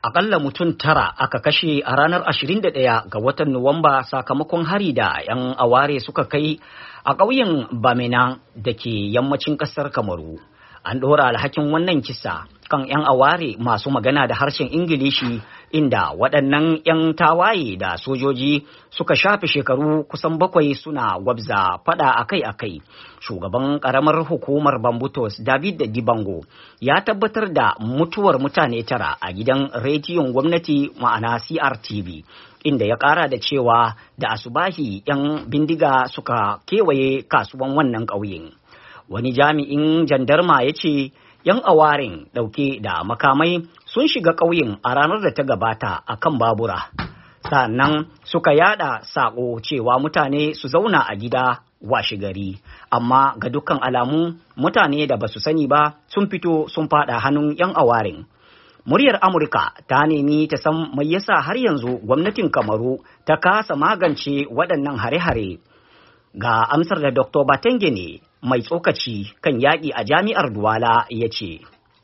Akalla mutum 9 aka kashe a ranar 21 ga watan Nuwamba sakamakon hari da 'yan aware suka kai a ƙauyen Bamina da ke yammacin ƙasar Kamaru. An ɗora alhakin wannan kisa kan 'yan aware masu magana da harshen Ingilishi, inda waɗannan 'yan tawaye da sojoji suka shafe shekaru kusan 7 suna gwabza fada akai-akai. Shugaban ƙaramar hukumar Bambutos David Dibango ya tabbatar da mutuwar mutane 9 a gidan rediyon gwamnati ma'ana CRTV, inda ya ƙara da cewa da asubahi 'yan bindiga suka kewaye kasuwan wannan ƙauyen. Wani jami'in jandarma ya ce 'yan awarin ɗauke da makamai sun shiga ƙauyen a ranar da ta gabata a kan babura. Sannan suka yada saƙo cewa mutane su zauna a gida washe gari, amma ga dukkan alamu mutane da basu sani ba sun fito sun fada hannun 'yan awarin. Muryar Amurka ta nemi ta san mai yasa har yanzu gwamnatin Kamaru ta kasa magance waɗannan hare-hare. Ga amsar da Dr. Batengene mai tsokaci kan yaƙi a jami'ar Douala ya ce.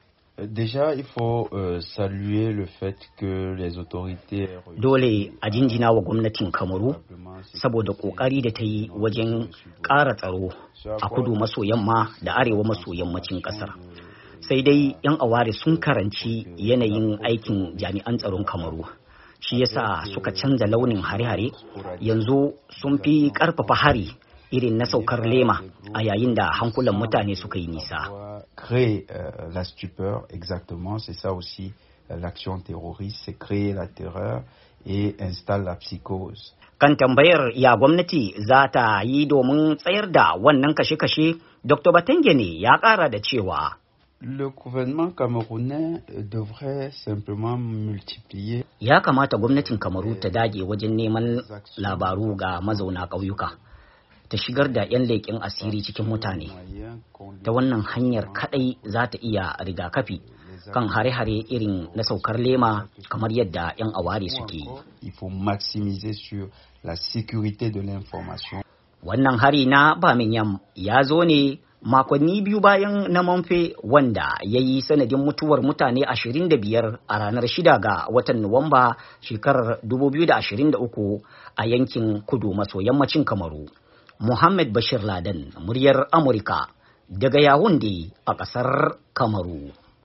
Déjà, il faut saluer le fait que les autorités... Dole a jinjina wa gwamnatin Kamaru saboda ƙoƙari da ta yi wajen ƙara tsaro a kudu maso yamma da arewa maso yammacin ƙasar. Sai dai 'yan aware sun karanci yanayin aikin jami'an tsaron Kamaru. Shi yasa suka canza launin hare-hare, yanzu sun fi ƙarfafa hari irin na saukar lema a yayin da hankulan mutane suka yi nisa. Créer la stupeur, exactement, c'est ça aussi l'action terroriste, c'est créer la terreur et installe la psychose. Kan tambayar ya gwamnati za ta yi domin tsayar da wannan kashe-kashe, Dr. Batengene ya ƙara da cewa Le gouvernement camerounais devrait simplement multiplier. Ya kamata gwamnatin Kamaru ta dage wajen neman labaru ga mazauna ƙauyuka, ta shigar da 'yan leƙen asiri cikin mutane. Ta wannan hanyar kaɗai za ta iya rigakafi kan hare-hare irin na saukar lema kamar yadda 'yan aware suke yi. Il faut maximiser sur la sécurité de l'information. Wannan hari na Baminyam ya zo ne makonni 2 bayan na Manfe, wanda ya yi sanadin mutuwar mutane 25 a ranar 6 ga watan Nuwamba shekarar 2023 a yankin kudu maso yammacin Kamaru. Muhammad Bashir Laden, muryar Amurka daga Yawunde a ƙasar Kamaru.